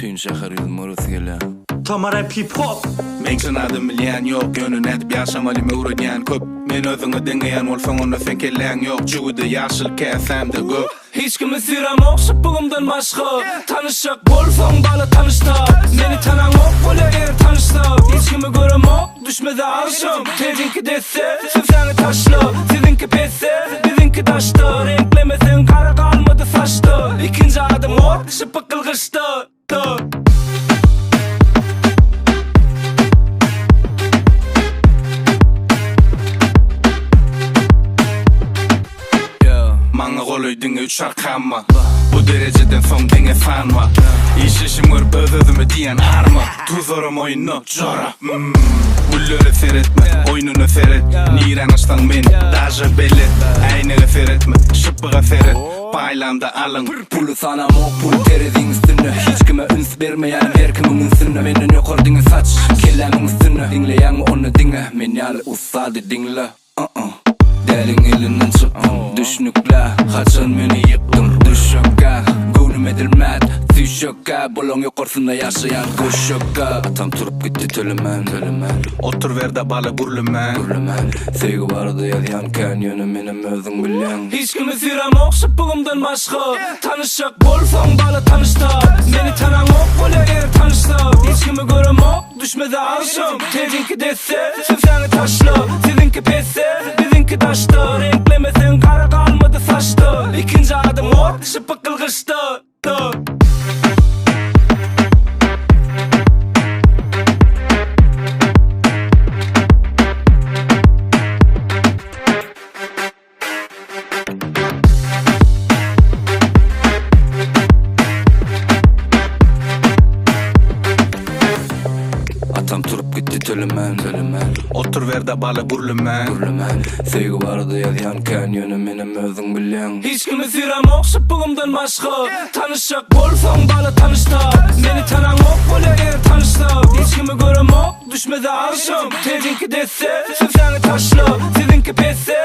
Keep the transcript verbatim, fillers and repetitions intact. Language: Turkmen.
Tüyün şahar yılmuruz gele Tamara P-pop Men sanadım bilýän ýok, gönül edip ýaşamaly mewredýän köp. Men özüňe deňeýän bolsaň onda sen kelläň ýok, jugudy ýaşyl käsemde göp. Hiç kimi sürem okşup bugümden başka Tanışak bolsaň bala tanışta Meni tanan ok bola eger tanışta Hiç kimi görem ok düşmede arşım Tedinki desse süfsani taşlı Sizinki pesse bizinki taştı Renklemesen kara kalmadı saçtı İkinci adım ok şıpık kılgıştı Maňa goloy diňe üç arkamma Bu dereceden soň diňe fanma İşişim görüp öz-özüme diýen arma Tuzorum oýuny jora Güllere seretme, oýnuny seret Niren açtan men, daja bellet Aýnaga seretme, şıpyga seret Baylamda alın Pulu sana mok, pul terediň üstüne Hiç kime üns bermeýän her kimiň üstüne Menden ýokary diňe saç, kellämiň üstüne Diňleýän onu diňe, men ýaly ussady diňle Dälin elinden çıktım Düşnükle kaçan meni yıktım Düşökka Gönüm edilmez Düşökka Bolon yokorsunda yaşayan Kuşökka Atam turup gitti tölümen Tölümen Otur ver da bala gurlumen Gurlumen Sevgi vardı yazyanken Yönü menem özün bilyen Hiç kimi sürem okşup bugümden başka Tanışak bolsaň bala tanışta Meni tanan ok bola eger tanışta Hiç kimi görem ok düşmede arşım Tedinki desse süfsani taşlı Sizinki pesse bizinki taştı Renklemesen kara kalmadı saçtı İkinci adım ok şıpık kılgıştı Atam turup gitti tölümen Tölümen Otur ver da bala gurlumen Gurlumen Sevgi vardı yazyanken Yönü menem özün bilyen Hiç kimi sürem okşup bugümden başka Tanışak bolsaň bala tanışta Meni tanan ok bola eger tanışta Hiç kimi görem ok düşmede arşım Tedinki desse süfsani taşlı Sizinki pesse